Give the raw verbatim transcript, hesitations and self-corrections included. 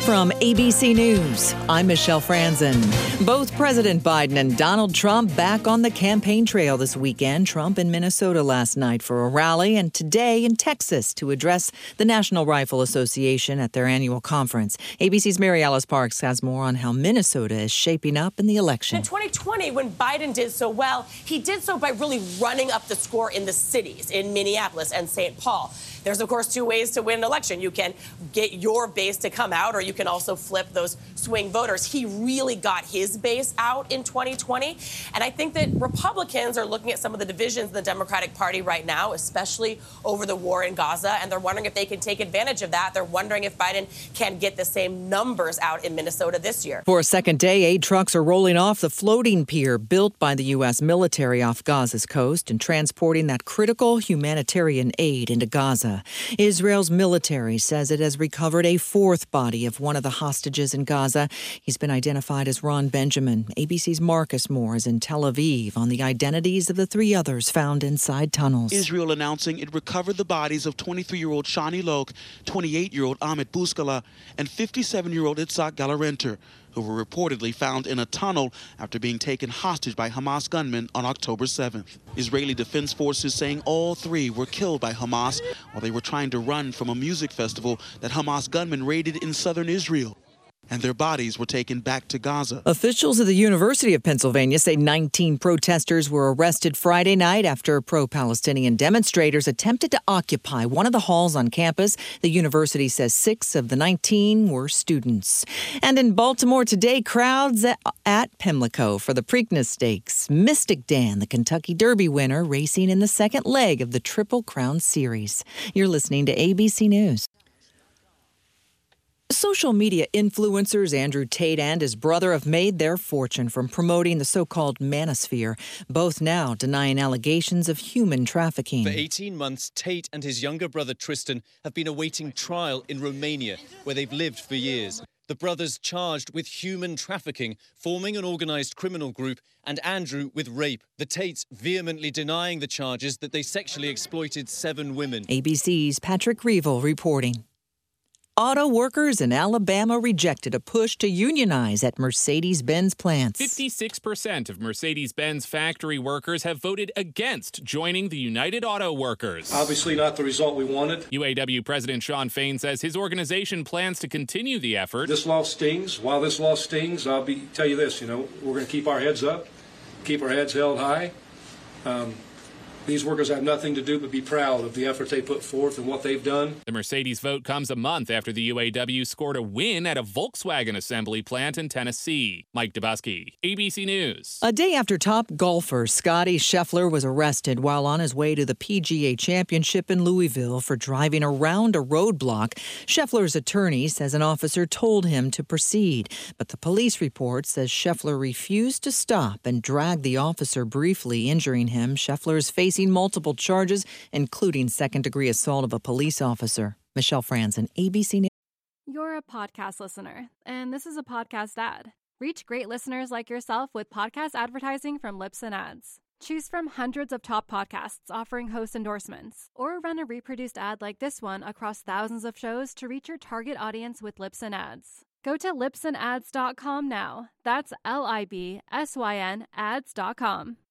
From A B C News, I'm Michelle Franzen. Both President Biden and Donald Trump back on the campaign trail this weekend. Trump in Minnesota last night for a rally, and today in Texas to address the National Rifle Association at their annual conference. A B C's Mary Alice Parks has more on how Minnesota is shaping up in the election. In twenty twenty, when Biden did so well, he did so by really running up the score in the cities, in Minneapolis and Saint Paul. There's, of course, two ways to win an election. You can get your base to come out, or you can also flip those swing voters. He really got his base out in twenty twenty. And I think that Republicans are looking at some of the divisions in the Democratic Party right now, especially over the war in Gaza, and they're wondering if they can take advantage of that. They're wondering if Biden can get the same numbers out in Minnesota this year. For a second day, aid trucks are rolling off the floating pier built by the U S military off Gaza's coast and transporting that critical humanitarian aid into Gaza. Israel's military says it has recovered a fourth body of one of the hostages in Gaza. He's been identified as Ron Benjamin. A B C's Marcus Moore is in Tel Aviv on the identities of the three others found inside tunnels. Israel announcing it recovered the bodies of twenty-three-year-old Shani Lok, twenty-eight-year-old Ahmed Bouskala, and fifty-seven-year-old Itzhak Galarenter, who were reportedly found in a tunnel after being taken hostage by Hamas gunmen on October seventh. Israeli Defense Forces saying all three were killed by Hamas while they were trying to run from a music festival that Hamas gunmen raided in southern Israel. And their bodies were taken back to Gaza. Officials of the University of Pennsylvania say nineteen protesters were arrested Friday night after pro-Palestinian demonstrators attempted to occupy one of the halls on campus. The university says six of the nineteen were students. And in Baltimore today, crowds at Pimlico for the Preakness Stakes. Mystic Dan, the Kentucky Derby winner, racing in the second leg of the Triple Crown Series. You're listening to A B C News. Social media influencers Andrew Tate and his brother have made their fortune from promoting the so-called manosphere, both now denying allegations of human trafficking. For eighteen months, Tate and his younger brother Tristan have been awaiting trial in Romania, where they've lived for years. The brothers charged with human trafficking, forming an organised criminal group, and Andrew with rape. The Tates vehemently denying the charges that they sexually exploited seven women. A B C's Patrick Reevell reporting. Auto workers in Alabama rejected a push to unionize at Mercedes-Benz plants. fifty-six percent of Mercedes-Benz factory workers have voted against joining the United Auto Workers. Obviously not the result we wanted. U A W President Shawn Fain says his organization plans to continue the effort. This law stings. While this law stings, I'll be tell you this, you know, we're going to keep our heads up, keep our heads held high. Um, These workers have nothing to do but be proud of the effort they put forth and what they've done. The Mercedes vote comes a month after the U A W scored a win at a Volkswagen assembly plant in Tennessee. Mike Dubusky, A B C News. A day after top golfer Scottie Scheffler was arrested while on his way to the P G A Championship in Louisville for driving around a roadblock, Scheffler's attorney says an officer told him to proceed. But the police report says Scheffler refused to stop and dragged the officer briefly, injuring him. Scheffler is facing multiple charges, including second-degree assault of a police officer. Michelle Franzen, A B C News. You're a podcast listener, and this is a podcast ad. Reach great listeners like yourself with podcast advertising from Libsyn Ads. Choose from hundreds of top podcasts offering host endorsements, or run a reproduced ad like this one across thousands of shows to reach your target audience with Libsyn Ads. Go to libsyn ads dot com now. That's L I B S Y N ads dot com.